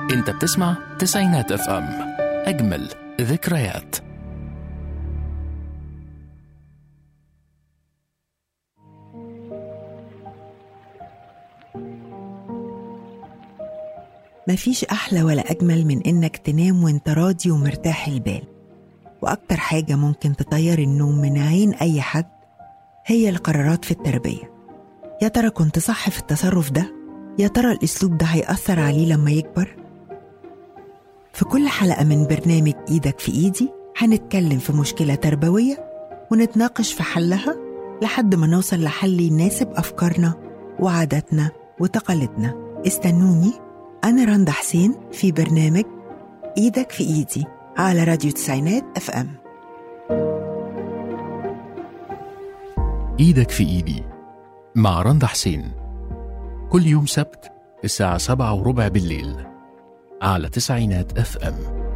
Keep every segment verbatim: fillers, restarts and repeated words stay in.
انت بتسمع تسعينات اف ام، اجمل ذكريات. مفيش أحلى ولا أجمل من إنك تنام وإنت راضي ومرتاح البال. وأكتر حاجة ممكن تطير النوم من عين أي حد هي القرارات في التربية. يا ترى كنت صح في التصرف ده؟ يا ترى الأسلوب ده هيأثر عليه لما يكبر؟ في كل حلقة من برنامج إيدك في إيدي هنتكلم في مشكلة تربوية ونتناقش في حلها لحد ما نوصل لحل يناسب أفكارنا وعاداتنا وتقاليدنا. استنوني، أنا رندا حسين في برنامج إيدك في إيدي على راديو تسعينات أف أم. إيدك في إيدي مع رندا حسين، كل يوم سبت الساعة سبعة وربع بالليل على تسعينات أف أم.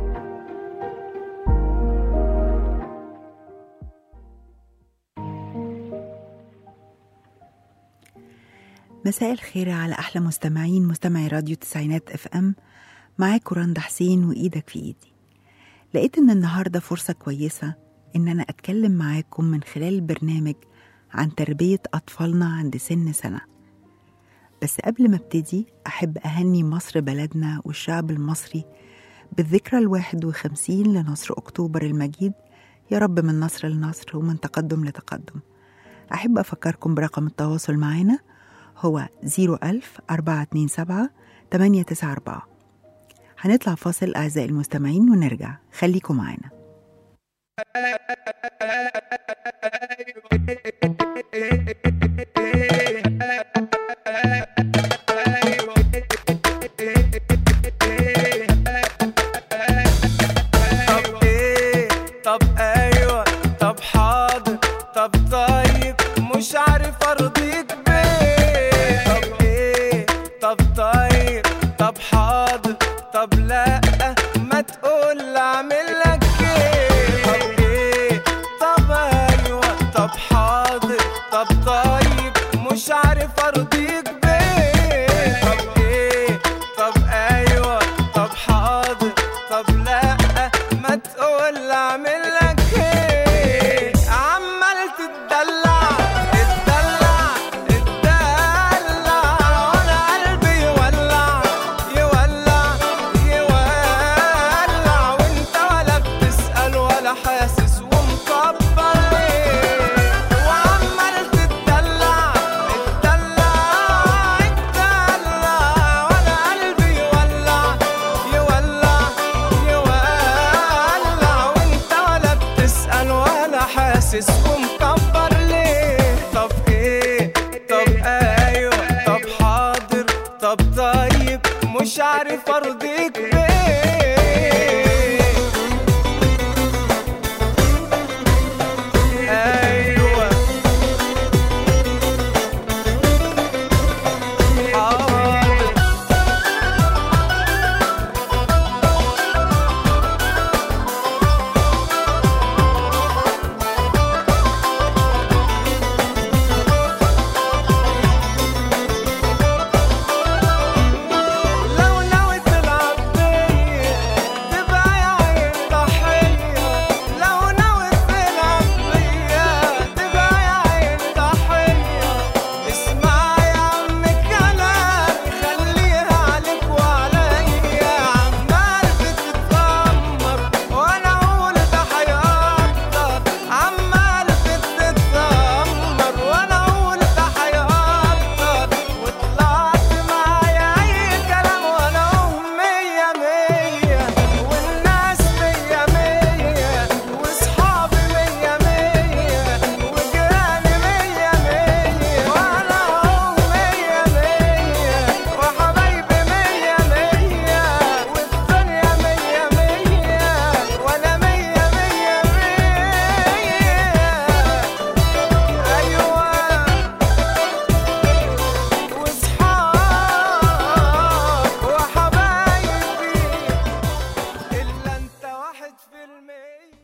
مساء الخير على أحلى مستمعين مستمعي راديو تسعينات أف أم. معاكم رندا حسين وإيدك في إيدي. لقيت إن النهاردة فرصة كويسة إن أنا أتكلم معاكم من خلال البرنامج عن تربية أطفالنا عند سن سنة. بس قبل ما ابتدي أحب أهني مصر بلدنا والشعب المصري بالذكرى الواحد وخمسين لنصر أكتوبر المجيد. يا رب من نصر لنصر ومن تقدم لتقدم. أحب أفكركم برقم التواصل معنا هو زيرو ألف أربعة اتنين سبعة تمانية تسعة أربعة. هنطلع فاصل أعزائي المستمعين ونرجع، خليكم معنا. طب ايه؟ طب ايوه، طب حاضر، طب طيب، مش عارف ارضيك بيه. طب ايه؟ طب طيب، طب حاضر، طب لا ما تقول اعمل لك ايه. طب ايه؟ طب ايوه، طب حاضر، طب طيب، مش عارف ارضيك بيه. طب ايه؟ طب ايوه، طب حاضر، طب لا ما تقول اعمل لك ايه. عمال تتدلع اتدلع اتدلع وانا قلبي يولع يولع يولع وانت ولا بتسأل ولا حاسس ومكبر ليه. وعمال تتدلع اتدلع اتدلع وانا قلبي يولع يولع يولع وانت ولا بتسأل ولا حاسس ومكبر ليه. طب ايه؟ طب ايوه، طب حاضر، طب طيب، مش عارف ارضيك بيه. ايوه حاضر. لو ناوي تلعب بيا تبقى يا عين ضحية. لو ناوي تلعب بيا تبقى يا عين ضحية. اسمع يا عم كلامي خليها عليك وعليا. عمال بتتذمر وانا اقول ده هيقدر. عمال بتتذمر وانا اقول ده هيقدر. وطلعت معايا اي كلام وانا اقوم مية مية. والناس مية مية وصحابي مية مية وجيراني مية مية وانا اقوم مية مية وحبايبي مية مية والدنيا مية مية وانا مية مية مية. ايوه وصحاب وحبايبي الا انت واحد في المية.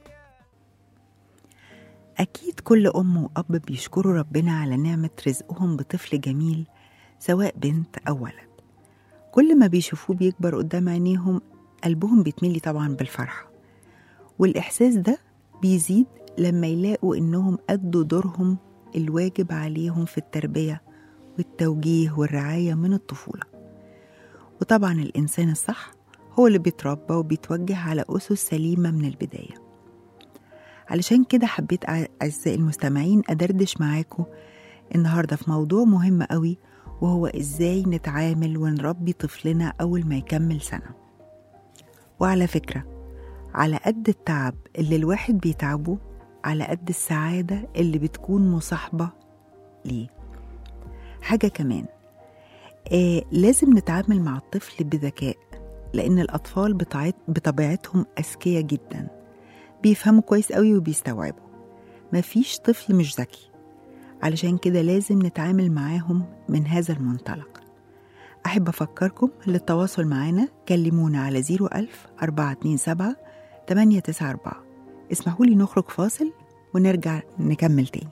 أكيد كل أم وأب بيشكروا ربنا على نعمة رزقهم بطفل جميل سواء بنت أو ولد. كل ما بيشوفوه بيكبر قدام عينيهم قلبهم بيتملي طبعا بالفرحة، والإحساس ده بيزيد لما يلاقوا إنهم أدوا دورهم الواجب عليهم في التربية والتوجيه والرعاية من الطفولة. وطبعا الإنسان الصح هو اللي بيتربى وبيتوجه على أسس سليمة من البداية. علشان كده حبيت أعزائي المستمعين أدردش معاكم النهاردة في موضوع مهم قوي، وهو إزاي نتعامل ونربي طفلنا أول ما يكمل سنة. وعلى فكرة، على قد التعب اللي الواحد بيتعبه على قد السعادة اللي بتكون مصاحبة ليه. حاجة كمان، آه لازم نتعامل مع الطفل بذكاء، لأن الأطفال بطبيعتهم أذكياء جدا، بيفهموا كويس قوي وبيستوعبوا. مفيش طفل مش ذكي، علشان كده لازم نتعامل معاهم من هذا المنطلق. أحب أفكركم للتواصل معنا، كلمونا على زيرو ألف أربعة اتنين سبعة تمانية تسعة أربعة. اسمحوا لي نخرج فاصل ونرجع نكمل تاني.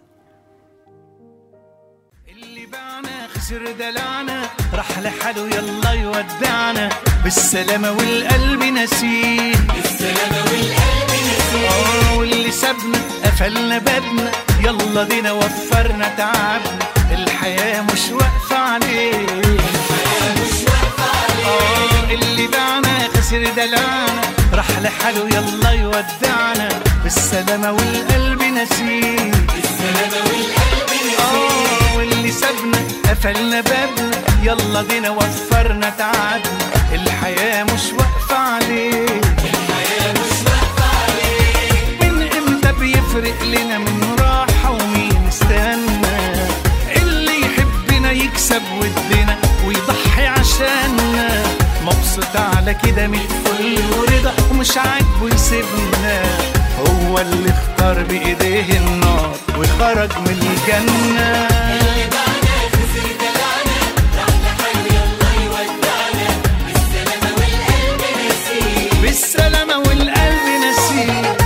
اللي باعنا خسر دلعنا، راح لحاله يلا يودعنا، بالسلامة والقلب نسيه، بالسلامة والقلب نسيه. اه واللي سابنا قفلنا بابنا، يلا دينا وفرنا تعبنا، الحياة مش واقفة عليه، الحياة مش واقفة عليه. اه اللي باعنا خسر دلعنا، راح لحاله يلا يودعنا، بالسلامة والقلب نسيه، بالسلامة والقلب نسيه. اه واللي سابنا قفلنا بابنا، يلا دينا وفرنا تعبنا، الحياة مش واقفة عليه، الحياة مش واقفة عليه. من امتى بيفرق لنا من راحة ومين استنى، اللي يحبنا يكسب ودنا ويضحي عشاننا، مبسوط على كده من الفل ورضا ومش عاجبه يسيبنا، هو اللي اختار بإيديه النار وخرج من الجنة. اللي باعنا خسر دلعنا، راح لحاله يلا يودعنا، بالسلامة والقلب نسيه، بالسلامة والقلب نسيه.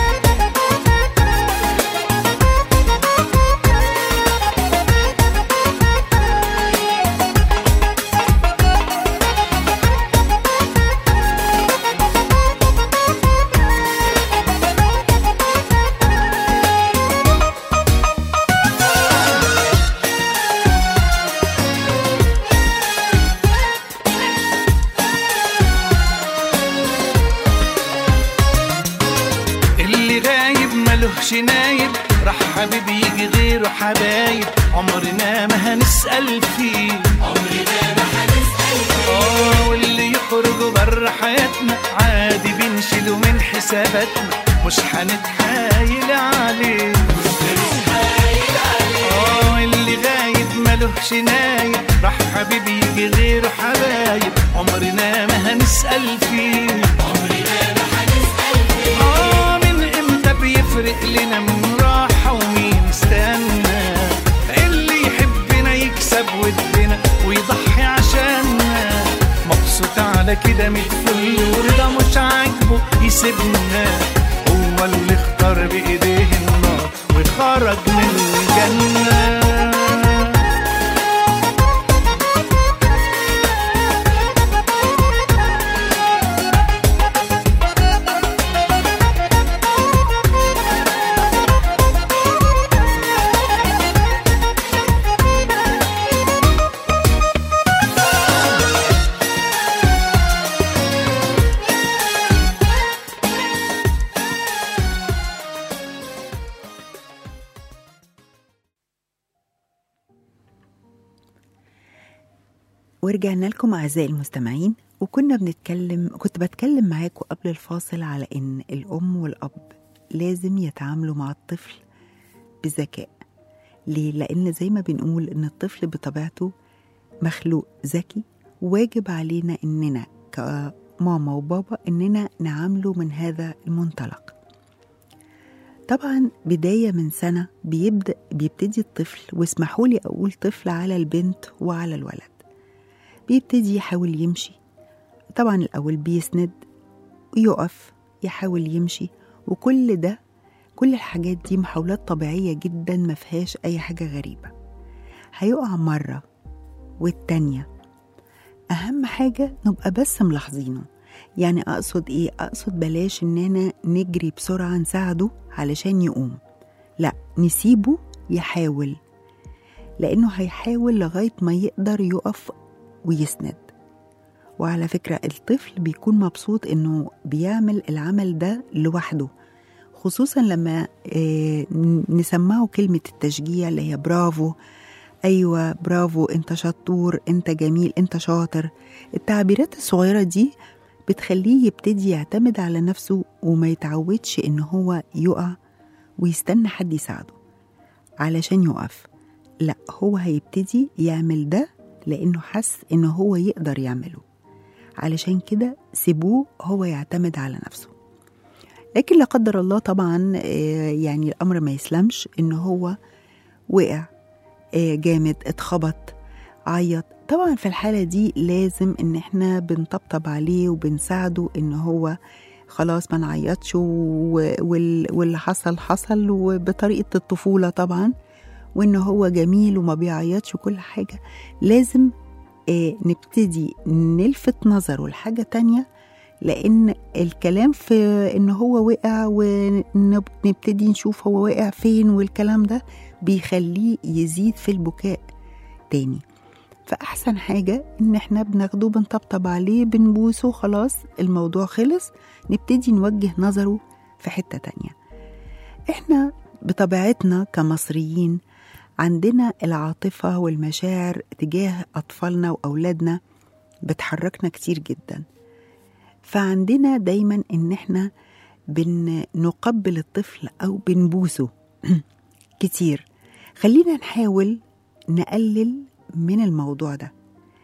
نايب راح حبيبي يجي غيره حبايب، عمرنا ما هنسأل فيه، عمرنا ما هنسأل فيه. اه واللي يخرجوا بره حياتنا عادي بنشيله من حساباتنا، مش هنتحايل عليه، مش هنتحايل عليه. اه اللي غايب ملوش نايب، راح حبيبي يجي غيره حبايب، عمرنا ما هنسأل فيه، عمرنا ما هنسأل فيه. اه من امتى بيفرق لنا من راحة ومين استنى، اللي يحبنا يكسب ودنا ويضحي عشاننا، مبسوط على كده متفل ورضا مش عاجبه يسيبنا، هو اللي اختار بإيديه النار وخرج من الجنة. ورجعنا لكم أعزائي المستمعين، وكنا بنتكلم كنت بتكلم معاكم قبل الفاصل على إن الأم والأب لازم يتعاملوا مع الطفل بذكاء. ليه؟ لأن زي ما بنقول إن الطفل بطبيعته مخلوق ذكي، واجب علينا إننا كماما وبابا إننا نعامله من هذا المنطلق. طبعا بداية من سنة بيبدأ بيبتدي الطفل، واسمحوا لي أقول طفل على البنت وعلى الولد، بيبتدي يحاول يمشي. طبعا الأول بيسند ويقف يحاول يمشي، وكل ده كل الحاجات دي محاولات طبيعية جدا ما فيهاش أي حاجة غريبة. هيقع مرة والتانية، أهم حاجة نبقى بس ملاحظينه. يعني أقصد إيه؟ أقصد بلاش إننا نجري بسرعة نساعده علشان يقوم، لا، نسيبه يحاول، لأنه هيحاول لغاية ما يقدر يقف ويسند. وعلى فكرة الطفل بيكون مبسوط إنه بيعمل العمل ده لوحده، خصوصا لما نسمعه كلمة التشجيع اللي هي برافو، أيوة برافو، أنت شطور، أنت جميل، أنت شاطر. التعبيرات الصغيرة دي بتخليه يبتدي يعتمد على نفسه وما يتعودش إن هو يقع ويستنى حد يساعده علشان يقف. لا، هو هيبتدي يعمل ده لأنه حس إنه هو يقدر يعمله. علشان كده سيبوه هو يعتمد على نفسه. لكن لا قدر الله طبعا يعني الأمر ما يسلمش، إنه هو وقع جامد، اتخبط، عيط. طبعا في الحالة دي لازم إن احنا بنطبطب عليه وبنساعده إن هو خلاص ما نعيطش، واللي حصل حصل وبطريقة الطفولة طبعا، وإن هو جميل وما بيعيطش وكل حاجة. لازم اه نبتدي نلفت نظره لحاجة تانية، لأن الكلام في إن هو وقع ونبتدي نشوف هو وقع فين والكلام ده بيخليه يزيد في البكاء تاني. فأحسن حاجة إن احنا بناخده بنطبطب عليه بنبوسه، خلاص الموضوع خلص، نبتدي نوجه نظره في حتة تانية. احنا بطبيعتنا كمصريين عندنا العاطفة والمشاعر تجاه أطفالنا وأولادنا بتحركنا كتير جدا. فعندنا دايما إن احنا بنقبل الطفل أو بنبوسه كتير. خلينا نحاول نقلل من الموضوع ده.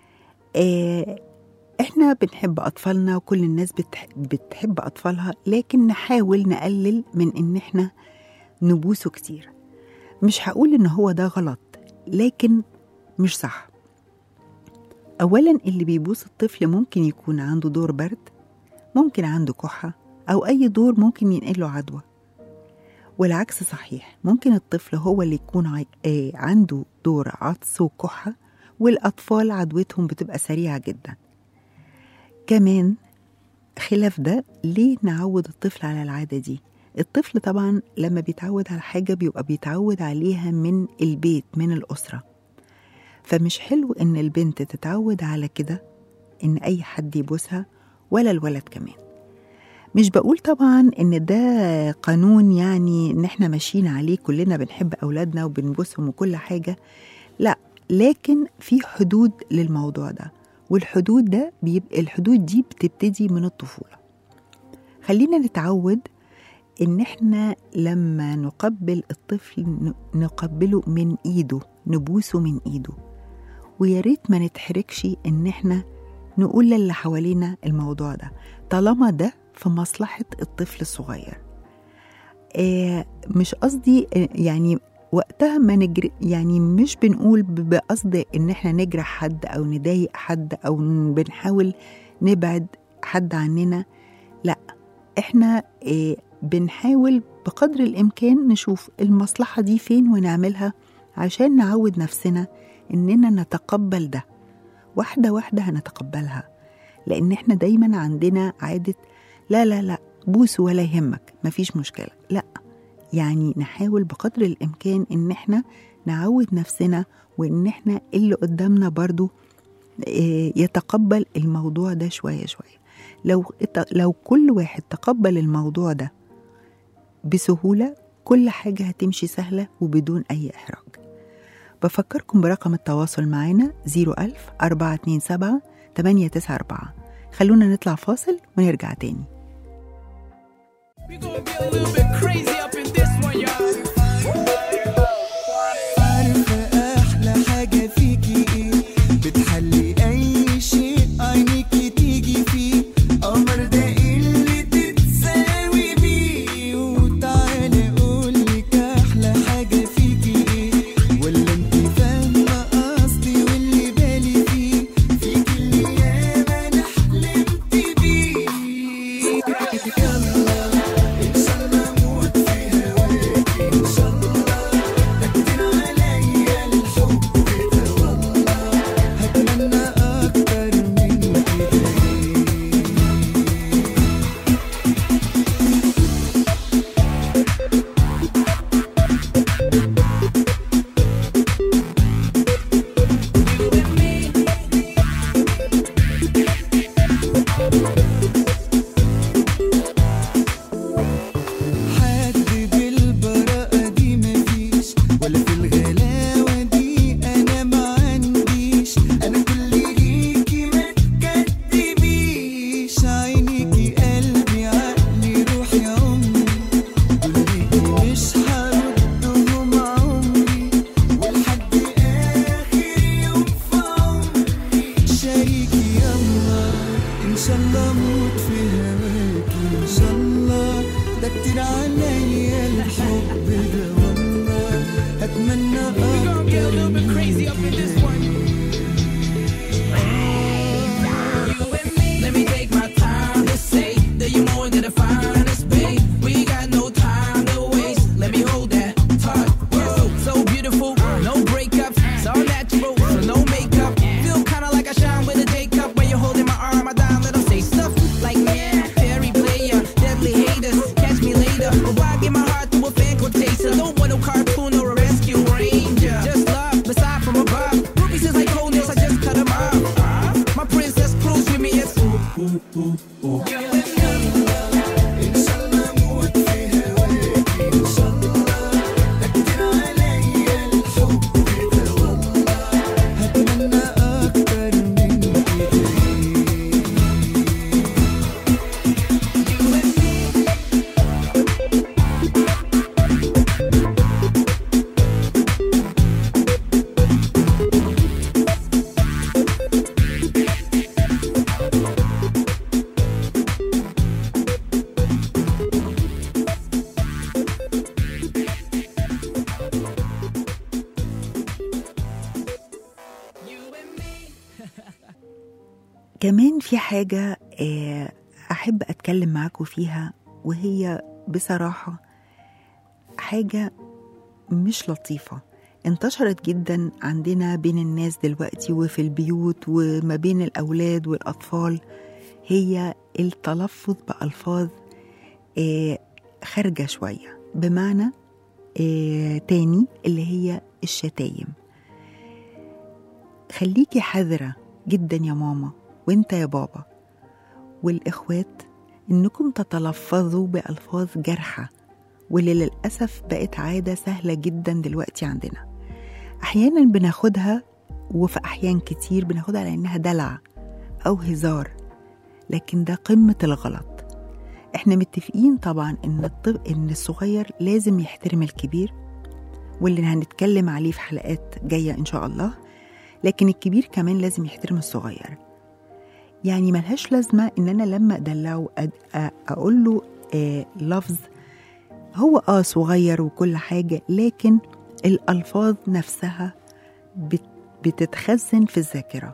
اه احنا بنحب أطفالنا وكل الناس بتحب أطفالها، لكن نحاول نقلل من إن احنا نبوسه كتير. مش هقول إن هو ده غلط، لكن مش صح. أولا اللي بيبوس الطفل ممكن يكون عنده دور برد، ممكن عنده كحة، أو أي دور ممكن ينقله عدوى. والعكس صحيح، ممكن الطفل هو اللي يكون عي... آه عنده دور عطس وكحة، والأطفال عدوتهم بتبقى سريعة جدا. كمان خلاف ده، ليه نعود الطفل على العادة دي؟ الطفل طبعا لما بيتعود على حاجة بيبقى بيتعود عليها من البيت، من الأسرة. فمش حلو إن البنت تتعود على كده، إن أي حد يبوسها، ولا الولد كمان. مش بقول طبعا إن ده قانون يعني إن احنا ماشيين عليه كلنا بنحب أولادنا وبنبوسهم وكل حاجة، لا، لكن في حدود للموضوع ده، والحدود ده بيبقى الحدود دي بتبتدي من الطفولة. خلينا نتعود إن احنا لما نقبل الطفل نقبله من إيده، نبوسه من إيده. وياريت ما نتحركش إن احنا نقول للي حوالينا الموضوع ده، طالما ده في مصلحة الطفل الصغير. آه مش قصدي يعني وقتها ما نجري، يعني مش بنقول بقصد إن احنا نجرح حد أو نضايق حد أو بنحاول نبعد حد عننا، لا، احنا آه بنحاول بقدر الإمكان نشوف المصلحة دي فين ونعملها عشان نعود نفسنا إننا نتقبل ده. واحدة واحدة هنتقبلها، لأن احنا دايما عندنا عادة لا لا لا بوس ولا يهمك، مفيش مشكلة. لا، يعني نحاول بقدر الإمكان إن احنا نعود نفسنا، وإن احنا اللي قدامنا برضو يتقبل الموضوع ده شوية شوية. لو, لو كل واحد تقبل الموضوع ده بسهولة، كل حاجة هتمشي سهلة وبدون أي إحراج. بفكركم برقم التواصل معنا زيرو ألف أربعة اتنين سبعة تمانية تسعة أربعة. خلونا نطلع فاصل ونرجع تاني. أحلى حاجة فيكي إيه؟ بتحلي أي شيء عينيكي تيجي فيه، قمر ده اللي تتساوي بيه. وتعالي أقولك أحلى حاجة فيكي إيه، ولا انت فاهمة قصدي واللي بالي فيه، فيكي اللي ياما أنا حلمت بيه. يلا إن شاء الله أموت في هواكي، إن شاء الله موت في هواكي إن شاء الله، ده كتير عليا الحب ده والله، هتمنى أكتر من كده. Let me take my time to say that you're more than the finest, babe. We got no time to waste. Let me hold that tight. Whoa, so beautiful, no breakups, it's all natural, so no makeup. Feel kinda like I shine with a J cup when you're holding my arm. I down, let them say stuff like man, fairy player, deadly haters, catch me later. But why give my heart to a fan called Chaser? Don't want no cartoon or a rescue ranger. Just love, beside from above. Rubies is like cold nails, I just cut them off. My princess cruise with me, it's ooh, ooh, ooh, ooh. كمان في حاجة أحب أتكلم معاكم فيها، وهي بصراحة حاجة مش لطيفة انتشرت جدا عندنا بين الناس دلوقتي وفي البيوت وما بين الأولاد والأطفال، هي التلفظ بألفاظ خارجة شوية، بمعنى تاني اللي هي الشتايم. خليكي حذرة جدا يا ماما وانت يا بابا والإخوات إنكم تتلفظوا بألفاظ جارحة، واللي للأسف بقت عادة سهلة جدا دلوقتي عندنا. أحيانا بناخدها، وفي أحيان كتير بناخدها على إنها دلع أو هزار، لكن ده قمة الغلط. إحنا متفقين طبعا إن, الطب... إن الصغير لازم يحترم الكبير، واللي هنتكلم عليه في حلقات جاية إن شاء الله، لكن الكبير كمان لازم يحترم الصغير. يعني ملهاش لازمة إن أنا لما أدلعه أقول له آه لفظ هو آه صغير وكل حاجة، لكن الألفاظ نفسها بتتخزن في الذاكرة.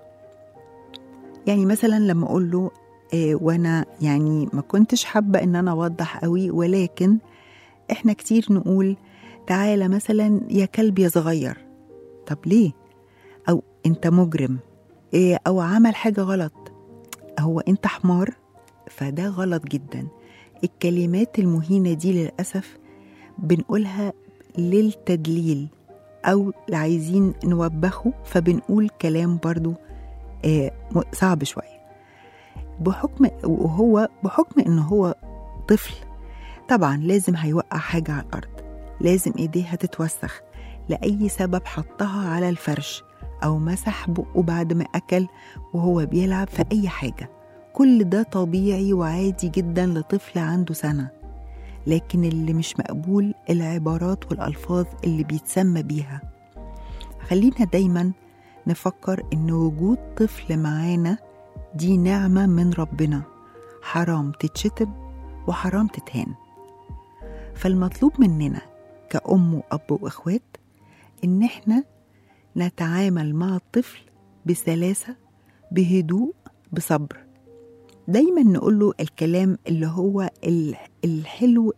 يعني مثلا لما أقول له آه وأنا يعني ما كنتش حابة إن أنا أوضح قوي، ولكن إحنا كتير نقول تعالى مثلا يا كلب يا صغير. طب ليه؟ أو أنت مجرم، آه أو عمل حاجة غلط، هو أنت حمار. فده غلط جدا. الكلمات المهينة دي للأسف بنقولها للتدليل أو عايزين نوبخه، فبنقول كلام برضو آه صعب شوية، بحكم وهو بحكم إنه هو طفل. طبعا لازم هيوقع حاجة على الأرض، لازم إيديها تتوسخ لأي سبب، حطها على الفرش أو مسح بقه بعد ما أكل وهو بيلعب في أي حاجة. كل ده طبيعي وعادي جدا لطفل عنده سنة. لكن اللي مش مقبول العبارات والألفاظ اللي بيتسمى بيها. خلينا دايما نفكر إن وجود طفل معانا دي نعمة من ربنا، حرام تتشتم وحرام تتهان. فالمطلوب مننا كأم وأب وإخوات إن احنا نتعامل مع الطفل بسلاسة، بهدوء، بصبر. دايما نقوله الكلام اللي هو الحلو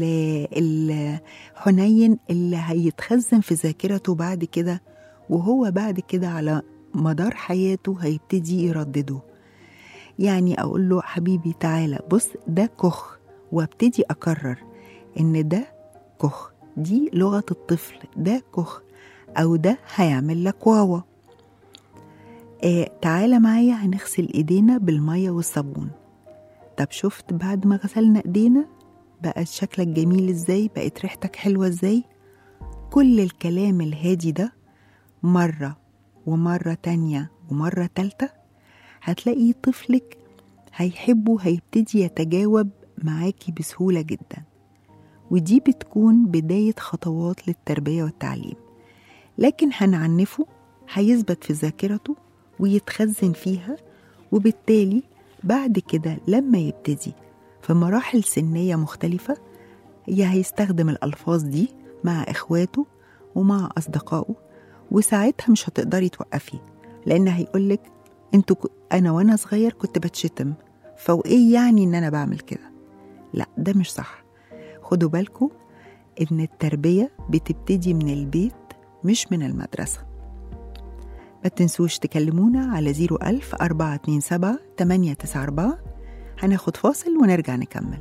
الحنين اللي هيتخزن في ذاكرته بعد كده، وهو بعد كده على مدار حياته هيبتدي يردده. يعني أقول له حبيبي تعالى بص ده كخ، وابتدي أكرر إن ده كخ، دي لغة الطفل، ده كخ، أو ده هيعمل لك واوا. آه تعالى معايا هنغسل إيدينا بالمية والصابون. طب شفت بعد ما غسلنا إيدينا بقت شكلك جميل إزاي، بقت ريحتك حلوة إزاي. كل الكلام الهادي ده مرة ومرة تانية ومرة تالتة هتلاقي طفلك هيحبه، هيبتدي يتجاوب معاكي بسهولة جدا. ودي بتكون بداية خطوات للتربية والتعليم. لكن هنعنفه هيثبت في ذاكرته ويتخزن فيها، وبالتالي بعد كده لما يبتدي في مراحل سنية مختلفة يا هيستخدم الألفاظ دي مع إخواته ومع أصدقائه، وساعتها مش هتقدري توقفي، لأن هيقولك انتوا أنا وأنا صغير كنت بتشتم، فوإيه يعني إن أنا بعمل كده؟ لا، ده مش صح. خدوا بالكم إن التربية بتبتدي من البيت مش من المدرسة. ما تنسوش تكلمونا على زيرو ألف أربعة اتنين سبعة تمانية تسعة أربعة. هناخد فاصل ونرجع نكمل.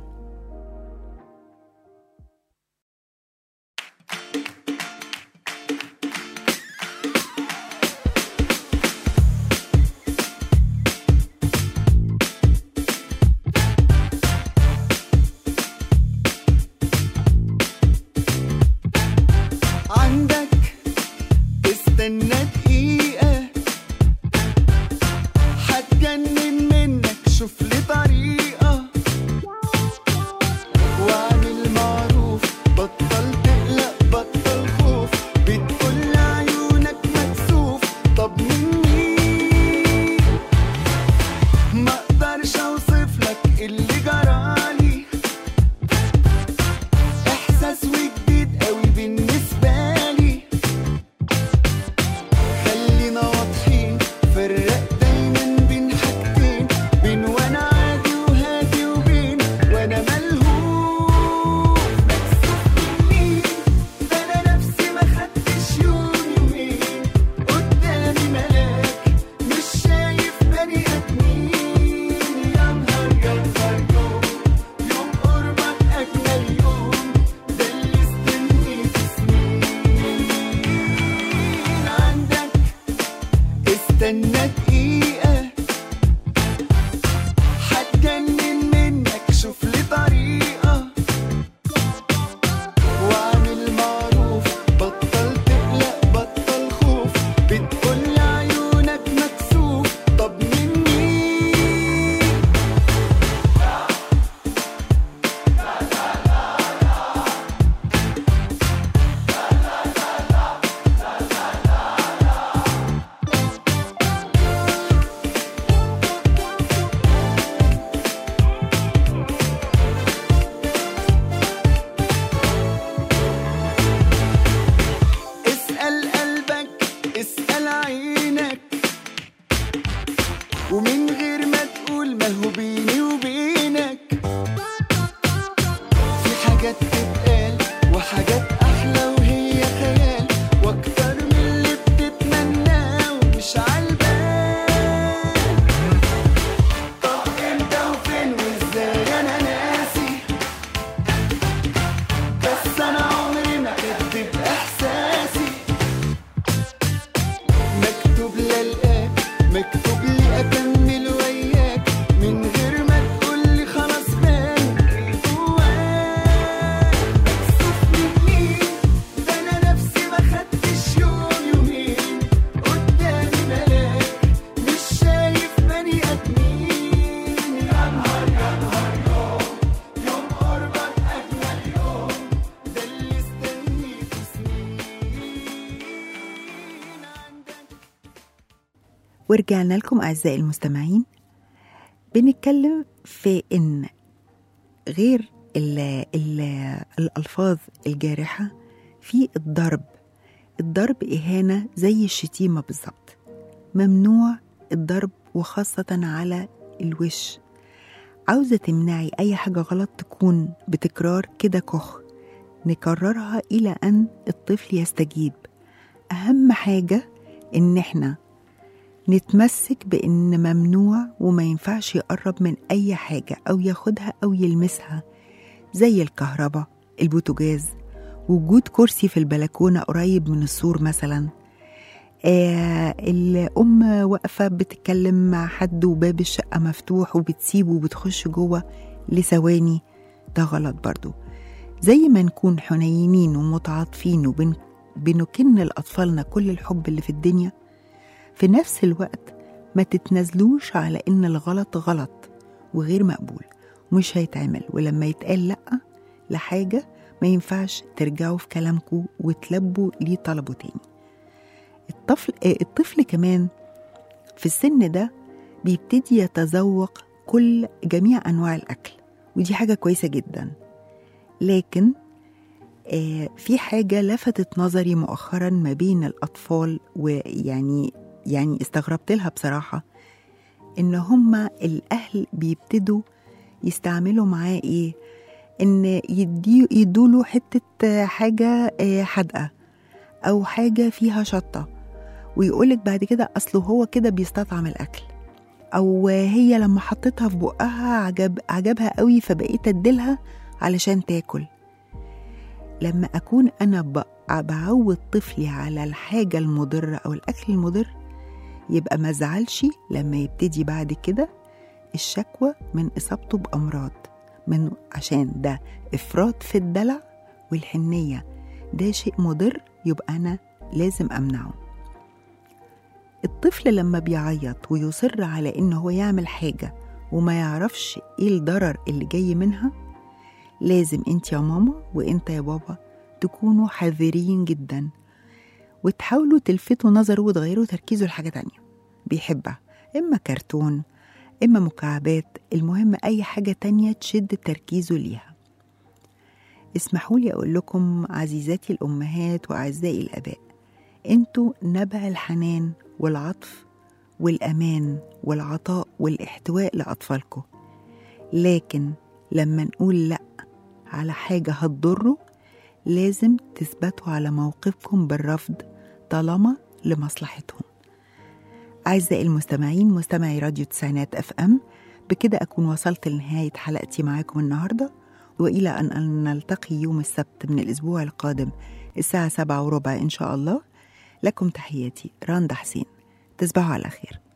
عندك استنى دقيقة هتجنن منك، شوف لي طريقة واعمل معروف، بطل تقلق بطل خوف، بتقول عيونك مكسوف، طب مني ما اقدرش اوصف لك اللي جرالي، احساس وجديد قوي بالنسبة لي، خلينا واضحين فرق دايما بين حاجتين، بين وانا عادي وهادي وبين وانا ملهوف مكسوف مني، ده انا نفسي ما خدتش يوم يومين، قدامي ملاك مش شايف بني ادمين، يا نهار يا نهار يوم يوم قربك اجمل يوم، ده اللي استنيت سنين. عندك استنى دقيقة هتجنن منك، شوف لي طريقة واعمل معروف، بطل تقلق بطل خوف، بتقول عيونك مكسوف، طب مني اسأل قلبك اسأل عينك، ومن غير ما تقول ما هو بيني وبينك، في حاجات تتقال وحاجات أحلى وهي خيال، وأكتر من اللي بتتمناه ومش عالبال، طب امتى وفين وازاي أنا ناسي، بس أنا عمري ما كدب إحساسي، مكتوب للقاك مكتوب لي أكمل وياك، من غير ما تقولي خلاص بان جواك، مكسوف مني، ده أنا نفسي ما خدتش يوم يومين، قدامي ملاك مش شايف بني آدمين، يا نهار يا نهار يوم يوم قربك أجمل يوم، ده اللي استنيته سنين. عندك ورجعنا لكم أعزائي المستمعين. بنتكلم في إن غير ال ال الألفاظ الجارحة في الضرب. الضرب إهانة زي الشتيمة بالظبط، ممنوع الضرب وخاصة على الوش. عاوزة تمنعي أي حاجة غلط تكون بتكرار كده كخ، نكررها إلى أن الطفل يستجيب. أهم حاجة إن إحنا نتمسك بإن ممنوع وما ينفعش يقرب من أي حاجة أو ياخدها أو يلمسها، زي الكهرباء، البوتاجاز، وجود كرسي في البلكونة قريب من السور مثلا، آه الأم واقفة بتتكلم مع حد وباب الشقة مفتوح وبتسيبه وبتخش جوه لثواني، ده غلط برضو. زي ما نكون حنينين ومتعاطفين وبنكن لأطفالنا كل الحب اللي في الدنيا، في نفس الوقت ما تتنازلوش على إن الغلط غلط وغير مقبول ومش هيتعمل، ولما يتقال لأ لحاجة ما ينفعش ترجعوا في كلامكم وتلبوا ليه طلبه تاني. الطفل, الطفل كمان في السن ده بيبتدي يتذوق كل جميع أنواع الأكل، ودي حاجة كويسة جدا. لكن آه في حاجة لفتت نظري مؤخرا ما بين الأطفال، ويعني يعني استغربت لها بصراحة، إن هما الأهل بيبتدوا يستعملوا معاه إيه، إن يدي يدوله حتة حاجة آه حدقة أو حاجة فيها شطة، ويقولك بعد كده أصله هو كده بيستطعم الأكل، أو هي لما حطيتها في بقها عجب عجبها قوي فبقيت أديلها علشان تاكل. لما أكون أنا بعود طفلي على الحاجة المضرة أو الأكل المضر، يبقى ما زعلش لما يبتدي بعد كده الشكوى من إصابته بأمراض، من عشان ده إفراط في الدلع والحنية، ده شيء مضر، يبقى أنا لازم أمنعه. الطفل لما بيعيط ويصر على إنه هو يعمل حاجة وما يعرفش إيه الضرر اللي جاي منها، لازم انت يا ماما وانت يا بابا تكونوا حذرين جدا، وتحاولوا تلفتوا نظره وتغيروا تركيزه لحاجة تانية بيحبها، إما كرتون، إما مكعبات، المهم أي حاجة تانية تشد تركيزه ليها. اسمحوا لي أقول لكم عزيزاتي الأمهات وأعزائي الآباء، انتوا نبع الحنان والعطف والأمان والعطاء والاحتواء لأطفالكم، لكن لما نقول لأ على حاجة هتضره لازم تثبتوا على موقفكم بالرفض طالما لمصلحتهم. أعزائي المستمعين، مستمعي راديو تسعينات اف ام، بكده أكون وصلت لنهاية حلقتي معاكم النهاردة، وإلى أن نلتقي يوم السبت من الأسبوع القادم الساعة سبعة وربع إن شاء الله. لكم تحياتي راندا حسين، تصبحوا على خير.